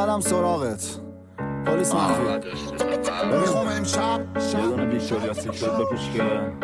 اومدم سراغت پلیس مخفی. میخوام امشب یه دونه ویکتوریا سیکرت بپوش که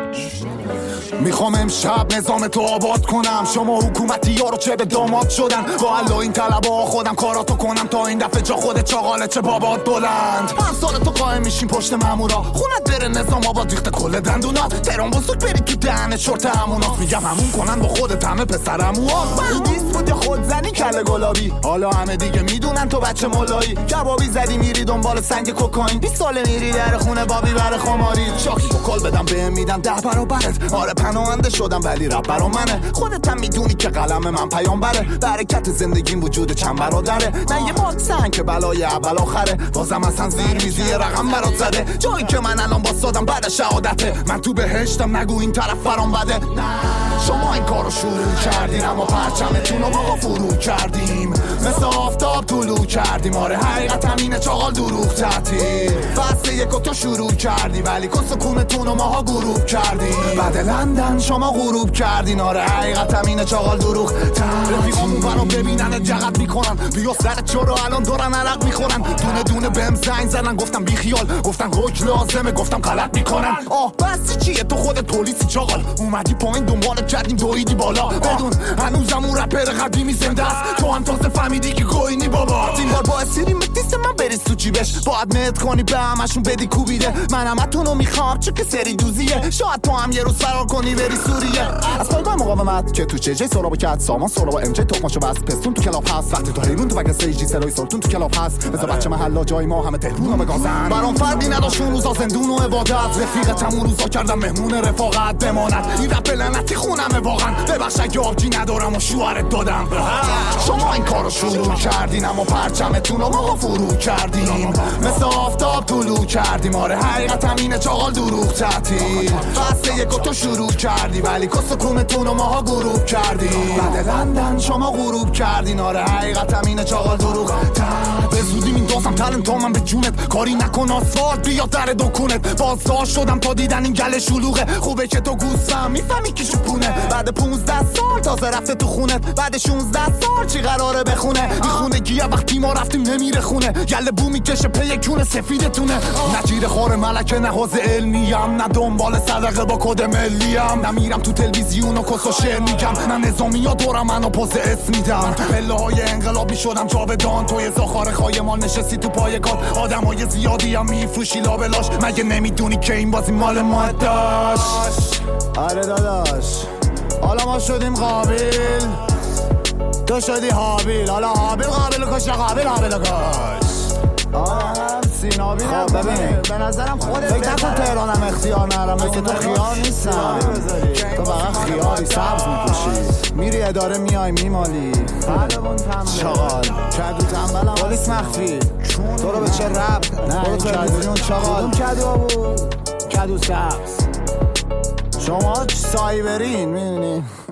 میخوام امشب نظام تو آباد کنم. شما حکومتی ها رو چه به داماد شدن، با الله این طلبه ها خودم کاراتو کنم تا این دفعه جا خودت چاقاله چه بابات بلند. 5 سال تو قایم میشیم پشت مامورا، خونت بره نظام آباد ریخته کل دندونات. تهران بزرگ بری تو دهنت شورت همونات. میگم همون کنن با خودت همه پسرموها. بندیست بود یا خودزنی کله گلابی، حالا همه دیگه میدونن تو بچه مولایی. کبابی زدی میری دنبال سنگ کوکائین، 20 ساله میری در خونه بابی بر خماری. شاکی و کل بدم بهم میدن 10 برابرت. آره پناهنده شدم ولی رب برا منه. خودت هم میدونی که قلم من پیامبره. برکت زندگیم وجود چند برادره. نه یه باکسن که بلای اول آخره. بازم اصلا زیر میزی رقم برات زده. جایی که من الان باستادم بعد شهادته. من تو بهشتم نگو این طرف فرام بده. شما این کارو شروع کردین اما پرچمتون رو ما فرو کردیم. مثل آفتاب طلوع کردیم. آره حقیقت همینه چاقال دروغ تعطیل. فصل یکو تو شروع کردی ولی کس کونتون رو ماها غروب کردیم. بعد لندن شما غروب کردین. آره حقیقت همینه چاقال دروغ تعطیل. رفیقامون منو ببینن جغت میکنن. بیا سر چورو الان دارن عرق میخورن. دونه دونه بهم زنگ زدن گفتم بی خیال. گفتن روک لازمه گفتم غلط میکنن. بس چیه تو خودت پلیسی چاقال. اومدی پایین دنبالت کردیم دویدی بالا. بدون هنوزم اون رپر قدیمی زنده است. تو هم تازه فهمیدی که گوینی بابا. این بار با اسیری متیست من بریز تو جیبش. باید مهد کنی به همشون بدی کوبیده. من همتونو میخوام چون که سری دوزیه. شاید تو هم یه روز فرار کنی بری سوریه. از پایگاه مقاومت که تو چه جی سرابو کرد سامان سرابو ام جی توپاشو بس پستون تو کلاب هست. وقتی تو حیرون تو بگه جی سرای سرتون تو کلاب هست. مثل بچه محلا جای ما همه تهرونو بگازن. برام فرقی نداشت اون روزا زندون و عبادت. رفیقتم اون روزا کردم مهمون رفاقت بماند. این رپ لعنتی خونمه واقعا. ببخش اگه آبجی ندارم و شوهرت دادم. شما این کارو شروع کردین اما پرچمتون رو ما فرو کردیم. مثل آفتاب طلوع کردیم. آره حقیقت همینه چاقال دروغ تعطیل. فصل یکو تو شروع کردی ولی کس کونتون رو ماها غروب کردیم. بعد لندن شما غروب کردین. آره حقیقت همینه چاقال دروغ تعطیل. به زودی میندازم تلنتو من به جونت. کاری نکن آسفالت بیا در دکونت. بازداشت شدم تا دیدن این گله شلوغه. خوبه که تو گوستم میفهمی که شپونه. بعد 15 سال تازه رفته تو خونت. بعد 16 سال چی قراره بخونه. این خونه گیه وقتی ما رفتیم نمیره خونه. گله بو میکشه پی کونه سفیدتونه. نجیر خور ملکه نه حوزه علمیم. نه دنبال صدقه با کد ملیم. نمیرم تو تلویزیون و کس و شعر میگم. نه نظامی ها دورم منو پوز اسم میدم. تو پله های انقلاب میشدم جاودان. توی زاخار خای ما نشستی تو پای کار. آدم های زیادی هم میفروشی لابلاش. مگه نمیدونی که این بازی مال ما داشت. آره داداش حالا ما شدیم قابل تو شدی حابیل. حالا حابیل قابل کش قابل حابیل کش. سینابی خب ببینید به نظرم خودت فکر نکن تهرانم اختیار نرم. مثل تو خیار نیستم. تو فقط خیاری سبز میپوشی میری اداره میای میمالی. چاقال کدو تنبلم پلیس مخفی. تو رو به چه رب نه این کدویون چاقال. کدو بود کدو سبز. شما سایبرین میدونی